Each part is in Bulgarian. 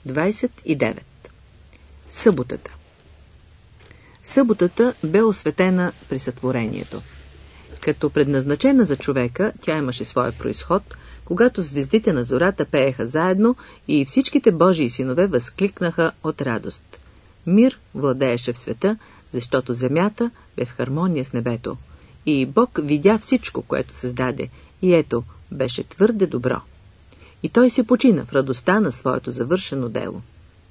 29. Съботата. Съботата бе осветена при сътворението. Като предназначена за човека, тя имаше своя произход, когато звездите на зората пееха заедно и всичките Божии синове възкликнаха от радост. Мир владееше в света, защото земята бе в хармония с небето. И Бог видя всичко, което създаде, и ето, беше твърде добро. И той си почина в радостта на своето завършено дело.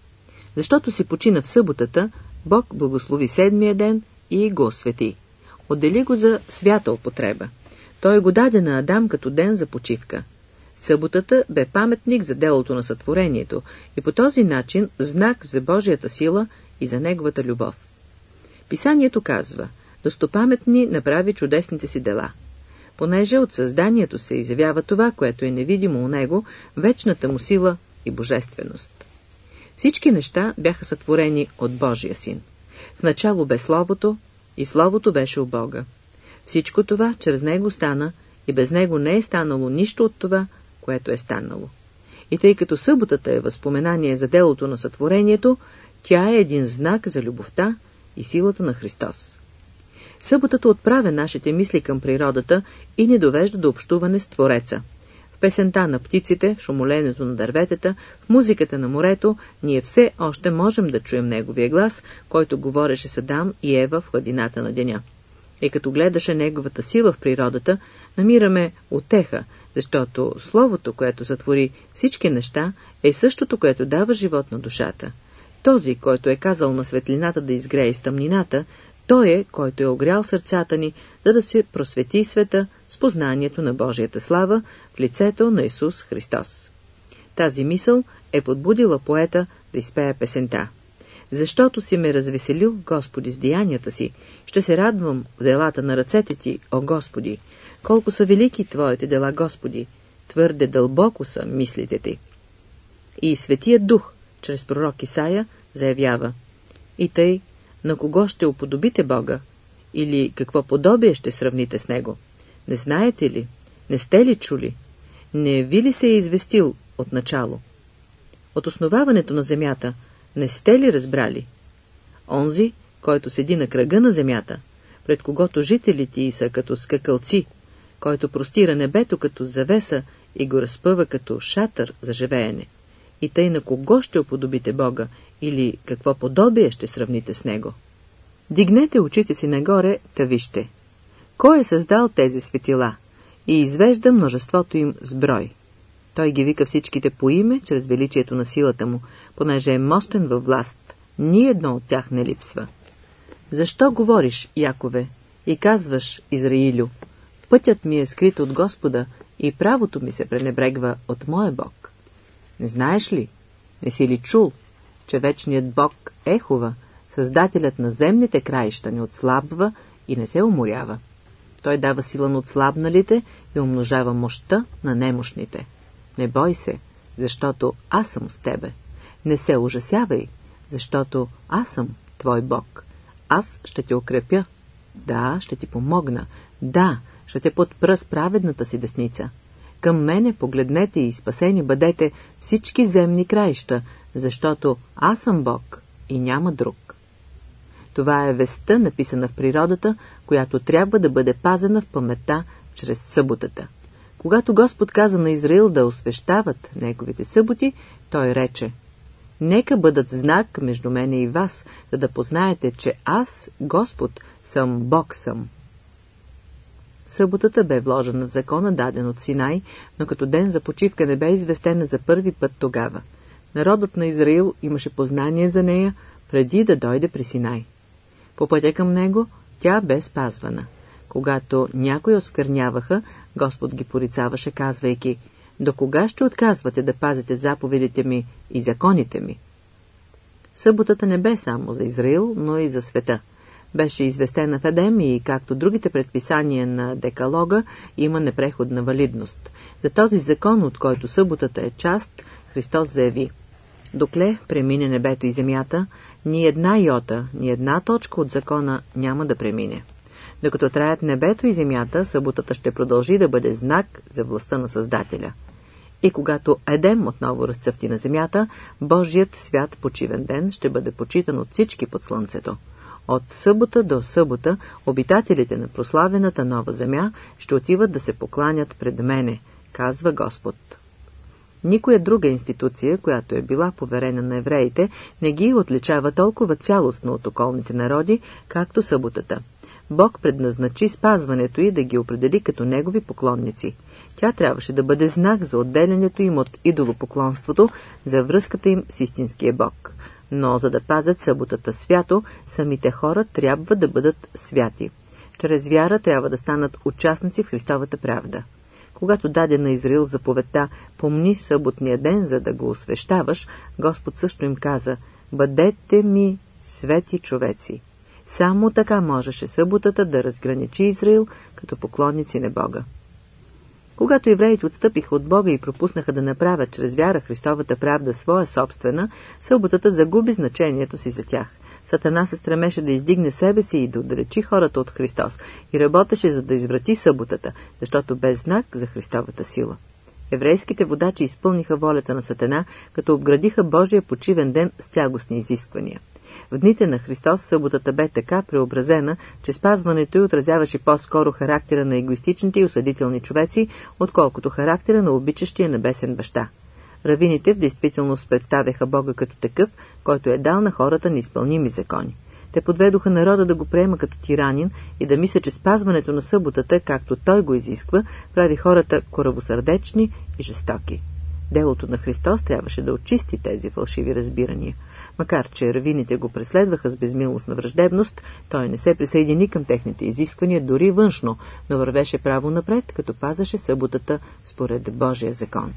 Защото си почина в съботата, Бог благослови седмия ден и го освети. Отдели го за свята употреба. Той го даде на Адам като ден за почивка. Съботата бе паметник за делото на сътворението и по този начин знак за Божията сила и за неговата любов. Писанието казва: достопаметни направи чудесните си дела. Понеже от създанието се изявява това, което е невидимо у него, вечната му сила и божественост. Всички неща бяха сътворени от Божия син. В начало бе Словото, и Словото беше у Бога. Всичко това чрез него стана, и без него не е станало нищо от това, което е станало. И тъй като съботата е възпоменание за делото на сътворението, тя е един знак за любовта и силата на Христос. Съботата отправя нашите мисли към природата и ни довежда до общуване с Твореца. В песента на птиците, в шумоленето на дърветата, в музиката на морето, ние все още можем да чуем неговия глас, който говореше с Адам и Ева в хладината на деня. И като гледаше неговата сила в природата, намираме утеха, защото Словото, което сътвори всички неща, е същото, което дава живот на душата. Този, който е казал на светлината да изгрее из тъмнината, той е, който е огрял сърцата ни, за да се просвети света с познанието на Божията слава в лицето на Исус Христос. Тази мисъл е подбудила поета да изпее песента. Защото си ме развеселил, Господи, с деянията си, ще се радвам в делата на ръцете ти, о Господи. Колко са велики твоите дела, Господи, твърде дълбоко са мислите ти. И Светият Дух, чрез пророк Исаия, заявява: и тъй, на кого ще уподобите Бога? Или какво подобие ще сравните с Него? Не знаете ли? Не сте ли чули? Не ви ли се е известил от начало? От основаването на земята не сте ли разбрали? Онзи, който седи на кръга на земята, пред когото жителите й са като скакалци, който простира небето като завеса и го разпъва като шатър за живеене. И тъй на кого ще уподобите Бога, или какво подобие ще сравните с Него? Дигнете очите си нагоре, та вижте. Кой е създал тези светила и извежда множеството им с брой? Той ги вика всичките по име, чрез величието на силата му, понеже е мощен във власт. Ни едно от тях не липсва. Защо говориш, Якове, и казваш, Израилю: пътят ми е скрит от Господа и правото ми се пренебрегва от моя Бог? Не знаеш ли, не си ли чул, че вечният Бог Ехова, създателят на земните краища, не отслабва и не се уморява? Той дава сила на отслабналите и умножава мощта на немощните. Не бой се, защото аз съм с тебе. Не се ужасявай, защото аз съм твой Бог. Аз ще те укрепя. Да, ще ти помогна. Да, ще те подпра с праведната си десница. Към мене погледнете и спасени бъдете всички земни краища, защото аз съм Бог и няма друг. Това е вестта, написана в природата, която трябва да бъде пазена в паметта чрез съботата. Когато Господ каза на Израил да освещават неговите съботи, той рече: нека бъдат знак между мене и вас, за да познаете, че аз, Господ, съм Бог съм. Съботата бе вложена в закона, даден от Синай, но като ден за почивка не бе известена за първи път тогава. Народът на Израил имаше познание за нея преди да дойде при Синай. По пътя към него тя бе спазвана. Когато някои оскверняваха, Господ ги порицаваше, казвайки: до кога ще отказвате да пазите заповедите ми и законите ми? Съботата не бе само за Израил, но и за света. Беше известена в Едем и, както другите предписания на Декалога, има непреходна валидност. За този закон, от който съботата е част, Христос заяви: докле премине небето и земята, ни една йота, ни една точка от закона няма да премине. Докато траят небето и земята, съботата ще продължи да бъде знак за властта на Създателя. И когато Едем отново разцъфти на земята, Божият свят почивен ден ще бъде почитан от всички под слънцето. От събота до събота обитателите на прославената нова земя ще отиват да се покланят пред мене, казва Господ. Никоя друга институция, която е била поверена на евреите, не ги отличава толкова цялостно от околните народи, както съботата. Бог предназначи спазването й да ги определи като негови поклонници. Тя трябваше да бъде знак за отделянето им от идолопоклонството, за връзката им с истинския Бог. Но за да пазят съботата свято, самите хора трябва да бъдат святи. Чрез вяра трябва да станат участници в Христовата правда. Когато даде на Израил заповедта «Помни съботния ден, за да го освещаваш», Господ също им каза «Бъдете ми свети човеци». Само така можеше съботата да разграничи Израил като поклонници на Бога. Когато евреите отстъпиха от Бога и пропуснаха да направят чрез вяра Христовата правда своя собствена, съботата загуби значението си за тях. Сатана се стремеше да издигне себе си и да отдалечи хората от Христос и работеше за да изврати съботата, защото без знак за Христовата сила. Еврейските водачи изпълниха волята на Сатана, като обградиха Божия почивен ден с тягостни изисквания. В дните на Христос съботата бе така преобразена, че спазването й отразяваше по-скоро характера на егоистичните и осъдителни човеци, отколкото характера на обичащия небесен баща. Равините в действителност представяха Бога като такъв, който е дал на хората неизпълними закони. Те подведоха народа да го приема като тиранин и да мисля, че спазването на съботата, както той го изисква, прави хората коравосърдечни и жестоки. Делото на Христос трябваше да очисти тези фалшиви разбирания. Макар че равините го преследваха с безмилостна враждебност, той не се присъедини към техните изисквания дори външно, но вървеше право напред, като пазеше съботата според Божия закон.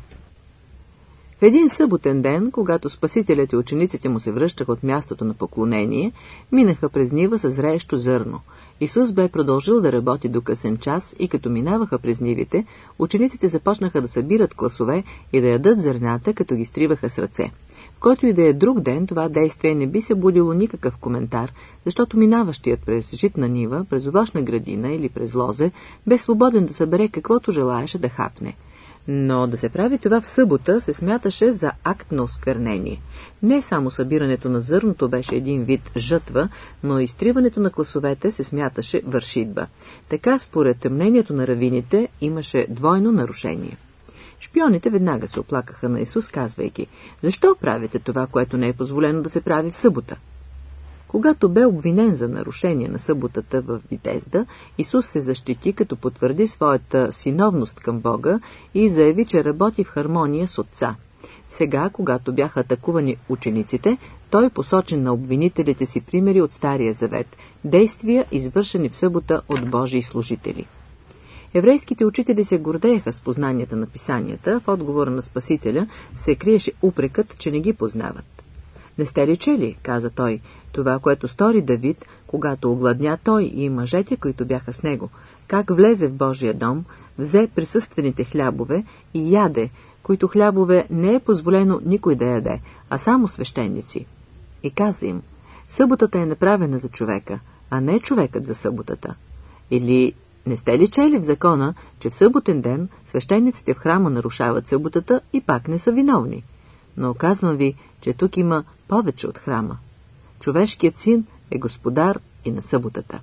В един съботен ден, когато спасителят и учениците му се връщаха от мястото на поклонение, минаха през нива с зреещо зърно. Исус бе продължил да работи до късен час и като минаваха през нивите, учениците започнаха да събират класове и да ядат зърната, като ги стриваха с ръце. В който и да е друг ден, това действие не би се будило никакъв коментар, защото минаващият през житна нива, през овощна градина или през лозе, бе свободен да събере каквото желаеше да хапне. Но да се прави това в събота се смяташе за акт на осквернение. Не само събирането на зърното беше един вид жътва, но и изтриването на класовете се смяташе вършитба. Така, според мнението на равините, имаше двойно нарушение. Шпионите веднага се оплакаха на Исус, казвайки: «Защо правите това, което не е позволено да се прави в събота?» Когато бе обвинен за нарушение на съботата в Витезда, Исус се защити, като потвърди своята синовност към Бога и заяви, че работи в хармония с Отца. Сега, когато бяха атакувани учениците, той посочи на обвинителите си примери от Стария завет, действия, извършени в събота от Божии служители. Еврейските учители се гордееха с познанията на писанията, в отговор на Спасителя се криеше упрекът, че не ги познават. «Не сте ли чели?» каза той, това, което стори Давид, когато огладня той и мъжете, които бяха с него, как влезе в Божия дом, взе присъствените хлябове и яде, които хлябове не е позволено никой да яде, а само свещеници. И каза им: съботата е направена за човека, а не човекът за съботата. Или не сте ли чели в закона, че в съботен ден свещениците в храма нарушават съботата и пак не са виновни? Но казвам ви, че тук има повече от храма. Човешкият син е господар и на съботата.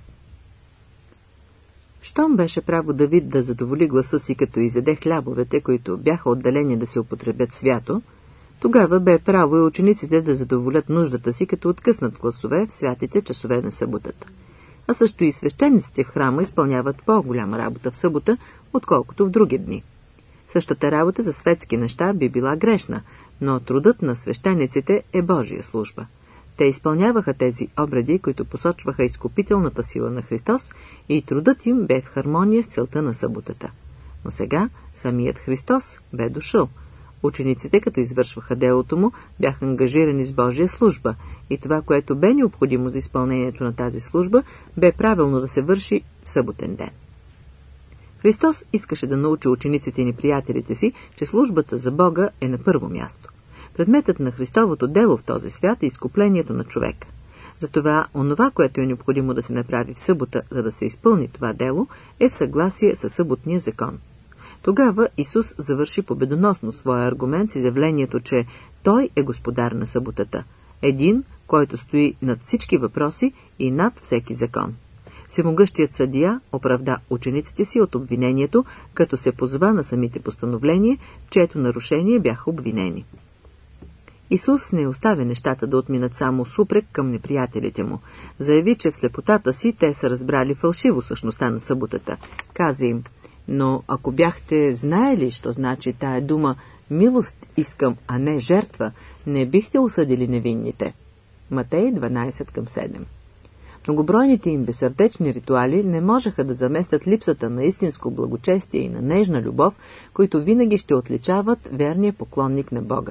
Щом беше право Давид да задоволи гласа си, като изяде хлябовете, които бяха отделени да се употребят свято, тогава бе право и учениците да задоволят нуждата си, като откъснат гласове в святите часове на съботата. А също и свещениците в храма изпълняват по-голяма работа в събота, отколкото в други дни. Същата работа за светски неща би била грешна, но трудът на свещениците е Божия служба. Те изпълняваха тези обреди, които посочваха изкупителната сила на Христос, и трудът им бе в хармония с целта на съботата. Но сега самият Христос бе дошъл. Учениците, като извършваха делото му, бяха ангажирани с Божия служба и това, което бе необходимо за изпълнението на тази служба, бе правилно да се върши в съботен ден. Христос искаше да научи учениците и неприятелите си, че службата за Бога е на първо място. Предметът на Христовото дело в този свят е изкуплението на човека. Затова онова, което е необходимо да се направи в събота, за да се изпълни това дело, е в съгласие със съботния закон. Тогава Исус завърши победоносно своя аргумент с изявлението, че Той е господар на съботата, един, който стои над всички въпроси и над всеки закон. Всемогъщият съдия оправда учениците си от обвинението, като се позова на самите постановления, чието нарушение бяха обвинени. Исус не оставя нещата да отминат само с упрек към неприятелите му. Заяви, че в слепотата си те са разбрали фалшиво същността на съботата. Каза им: но ако бяхте знаели, що значи тая дума «милост искам, а не жертва», не бихте осъдили невинните. Матей 12:7. Многобройните им безсърдечни ритуали не можеха да заместят липсата на истинско благочестие и на нежна любов, които винаги ще отличават верния поклонник на Бога.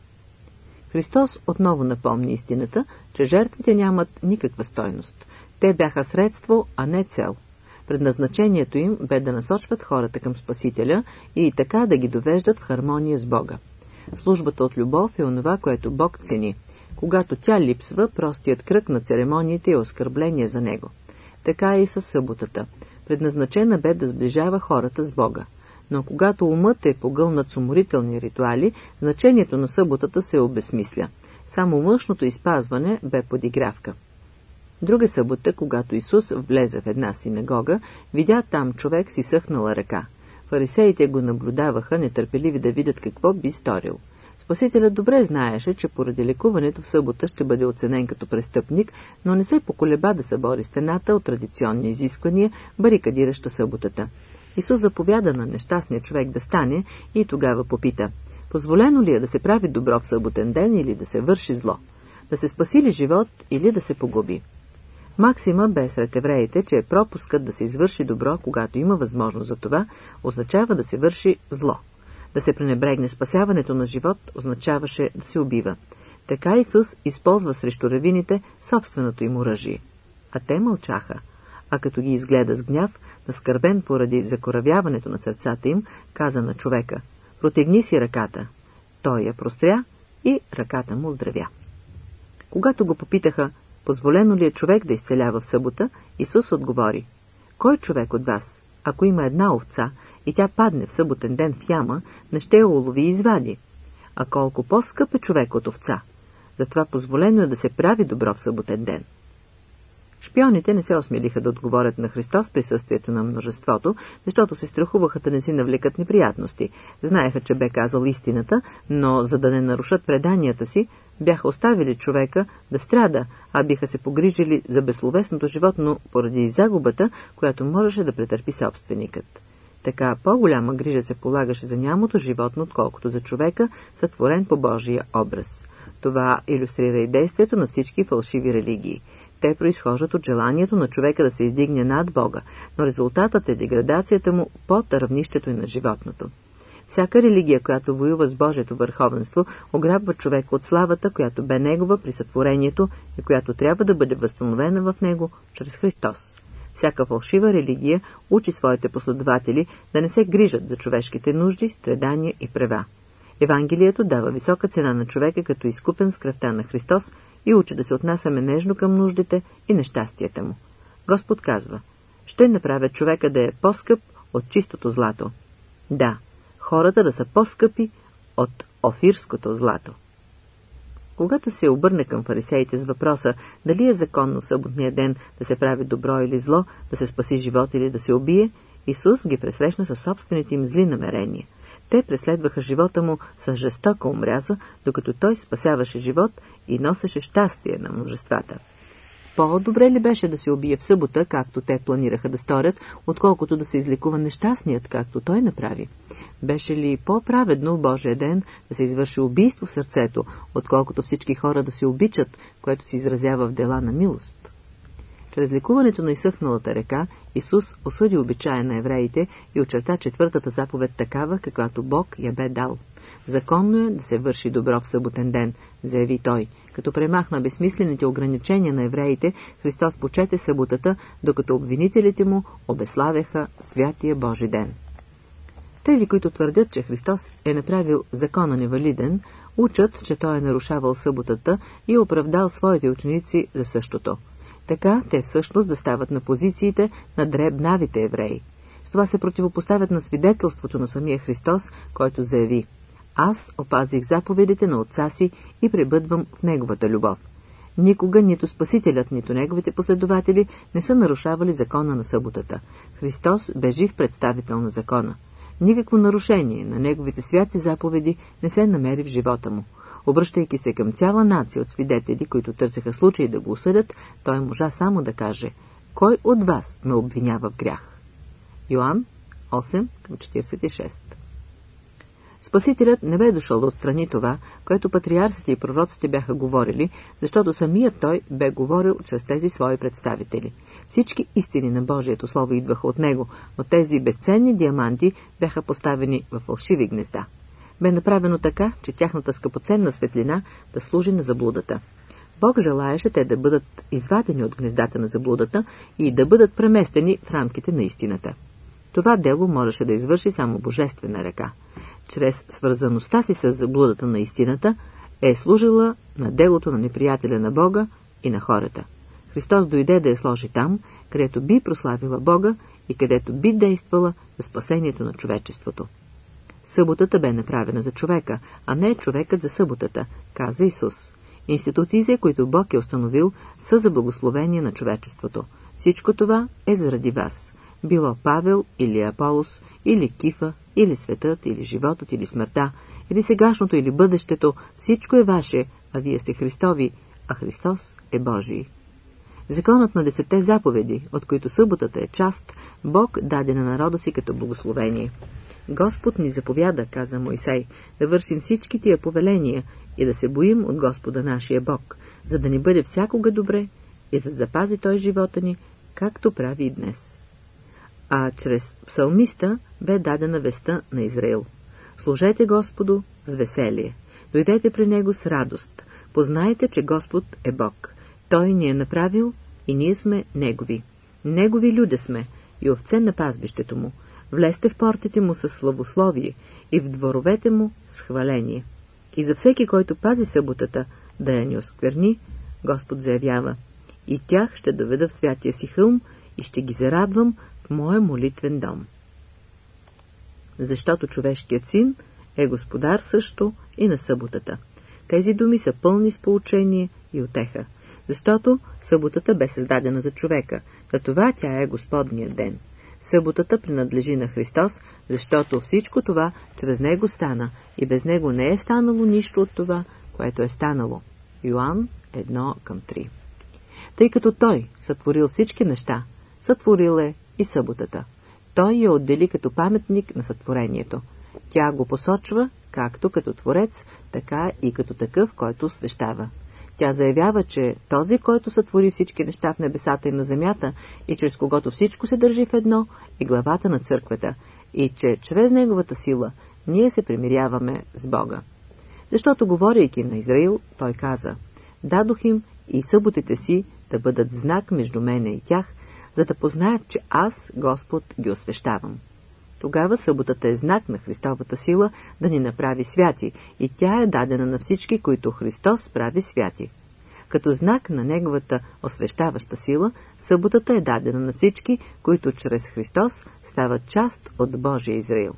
Христос отново напомни истината, че жертвите нямат никаква стойност. Те бяха средство, а не цел. Предназначението им бе да насочват хората към Спасителя и така да ги довеждат в хармония с Бога. Службата от любов е онова, което Бог цени. Когато тя липсва, простият кръг на церемониите е оскърбление за него. Така и със съботата. Предназначена бе да сближава хората с Бога. Но когато умът е погълнат с уморителни ритуали, значението на съботата се обезсмисля. Само външното изпазване бе подигравка. Друга събота, когато Исус влезе в една синагога, видя там човек с изсъхнала ръка. Фарисеите го наблюдаваха, нетърпеливи да видят какво би сторил. Спасителят добре знаеше, че поради лекуването в събота ще бъде оценен като престъпник, но не се поколеба да събори стената от традиционни изисквания, барикадираща съботата. Исус заповяда на нещастния човек да стане и тогава попита: позволено ли е да се прави добро в съботен ден или да се върши зло? Да се спаси ли живот или да се погуби? Максима бе сред евреите, че пропускът да се извърши добро, когато има възможност за това, означава да се върши зло. Да се пренебрегне спасяването на живот означаваше да се убива. Така Исус използва срещу равините собственото им оръжие. А те мълчаха. А като ги изгледа с гняв, наскърбен поради закоравяването на сърцата им, каза на човека: протегни си ръката. Той я простря и ръката му оздравя. Когато го попитаха: позволено ли е човек да изцелява в събота, Исус отговори: кой човек от вас, ако има една овца и тя падне в съботен ден в яма, не ще я улови и извади? А колко по-скъп е човек от овца? Затова позволено е да се прави добро в съботен ден. Шпионите не се осмелиха да отговорят на Христос в присъствието на множеството, защото се страхуваха да не си навлекат неприятности. Знаеха, че бе казал истината, но за да не нарушат преданията си, бяха оставили човека да страда, а биха се погрижили за безсловесното животно поради загубата, която можеше да претърпи собственикът. Така по-голяма грижа се полагаше за нямото животно, отколкото за човека, сътворен по Божия образ. Това илюстрира и действието на всички фалшиви религии. Те произхождат от желанието на човека да се издигне над Бога, но резултатът е деградацията му под равнището и на животното. Всяка религия, която воюва с Божието върховенство, ограбва човека от славата, която бе негова при сътворението и която трябва да бъде възстановена в него чрез Христос. Всяка фалшива религия учи своите последователи да не се грижат за човешките нужди, страдания и права. Евангелието дава висока цена на човека като изкупен с кръвта на Христос и учи да се отнасяме нежно към нуждите и нещастията му. Господ казва: ще направя човека да е по-скъп от чистото злато. Да, хората да са по-скъпи от офирското злато. Когато се обърне към фарисеите с въпроса дали е законно в съботния ден да се прави добро или зло, да се спаси живот или да се убие, Исус ги пресрещна със собствените им зли намерения. Те преследваха живота му с жестока омряза, докато той спасяваше живот и носеше щастие на множествата. По-добре ли беше да се убие в събота, както те планираха да сторят, отколкото да се излекува нещастният, както той направи? Беше ли по-праведно в Божия ден да се извърши убийство в сърцето, отколкото всички хора да се обичат, което се изразява в дела на милост? Чрез лекуването на изсъхналата река, Исус осъди обичая на евреите и очерта четвъртата заповед такава, каквато Бог я бе дал. Законно е да се върши добро в съботен ден, заяви той. Като премахна безсмислените ограничения на евреите, Христос почете съботата, докато обвинителите му обеславяха святия Божи ден. Тези, които твърдят, че Христос е направил закона невалиден, учат, че той е нарушавал съботата и оправдал своите ученици за същото. Така те всъщност да стават на позициите на дребнавите евреи. С това се противопоставят на свидетелството на самия Христос, който заяви: аз опазих заповедите на отца си и пребъдвам в неговата любов. Никога нито Спасителят, нито неговите последователи не са нарушавали закона на съботата. Христос бе жив представител на закона. Никакво нарушение на неговите святи заповеди не се намери в живота му. Обръщайки се към цяла нация от свидетели, които търсеха случаи да го осъдят, той можа само да каже: кой от вас ме обвинява в грях? Йоан 8:46. Спасителят не бе дошъл да отстрани това, което патриарсите и пророците бяха говорили, защото самият той бе говорил чрез тези свои представители. Всички истини на Божието Слово идваха от него, но тези безценни диаманти бяха поставени в фалшиви гнезда. Бе направено така, че тяхната скъпоценна светлина да служи на заблудата. Бог желаеше те да бъдат извадени от гнездата на заблудата и да бъдат преместени в рамките на истината. Това дело можеше да извърши само божествена ръка. Чрез свързаността си с заблудата на истината е служила на делото на неприятеля на Бога и на хората. Христос дойде да я сложи там, където би прославила Бога и където би действала за спасението на човечеството. Съботата бе направена за човека, а не човекът за съботата, каза Исус. Институциите, които Бог е установил, са за благословение на човечеството. Всичко това е заради вас. Било Павел или Аполос, или Кифа, или светът, или животът, или смъртта, или сегашното, или бъдещето, всичко е ваше, а вие сте Христови, а Христос е Божий. Законът на 10 заповеди, от които съботата е част, Бог даде на народа си като благословение. Господ ни заповяда, каза Мойсей, да вършим всички тия повеления и да се боим от Господа нашия Бог, за да ни бъде всякога добре и да запази Той живота ни, както прави и днес. А чрез псалмиста бе дадена веста на Израил. Служете Господу с веселие, дойдете при Него с радост, познайте, че Господ е Бог. Той ни е направил и ние сме Негови. Негови люде сме и овце на пазбището Му. Влезте в портите Му със славословие и в дворовете Му с хваление. И за всеки, който пази съботата, да я не оскверни, Господ заявява: и тях ще доведа в святия си хълм и ще ги зарадвам в моя молитвен дом. Защото човешкият син е господар също и на съботата. Тези думи са пълни с поучение и утеха, защото съботата бе създадена за човека, за това тя е Господният ден. Съботата принадлежи на Христос, защото всичко това чрез Него стана и без Него не е станало нищо от това, което е станало. Йоан 1:3. Тъй като Той сътворил всички неща, сътворил е и съботата. Той я отдели като паметник на сътворението. Тя го посочва както като творец, така и като такъв, който освещава. Тя заявява, че този, който сътвори всички неща в небесата и на земята и чрез когото всичко се държи в едно, е главата на църквата и че чрез неговата сила ние се примиряваме с Бога. Защото, говорейки на Израил, той каза: дадох им и съботите си да бъдат знак между мене и тях, за да познаят, че аз, Господ, ги освещавам. Тогава съботата е знак на Христовата сила да ни направи святи и тя е дадена на всички, които Христос прави святи. Като знак на Неговата освещаваща сила, съботата е дадена на всички, които чрез Христос стават част от Божия Израил.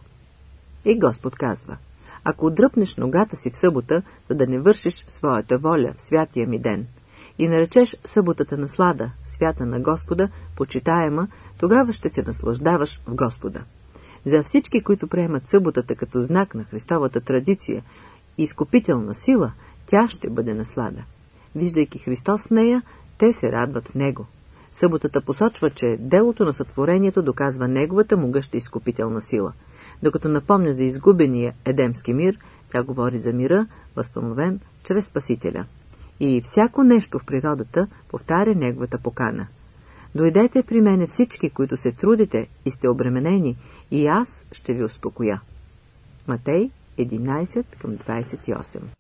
И Господ казва: ако отдръпнеш ногата си в събота, за да не вършиш своята воля в святия ми ден, и наречеш съботата наслада, свята на Господа, почитаема, тогава ще се наслаждаваш в Господа. За всички, които приемат съботата като знак на Христовата традиция и изкупителна сила, тя ще бъде наслада. Виждайки Христос в нея, те се радват в Него. Съботата посочва, че делото на сътворението доказва Неговата могъща изкупителна сила. Докато напомня за изгубения едемски мир, тя говори за мира, възстановен чрез Спасителя. И всяко нещо в природата повтаря Неговата покана. Дойдете при мене всички, които се трудите и сте обременени, и аз ще ви успокоя. Матей 11:28.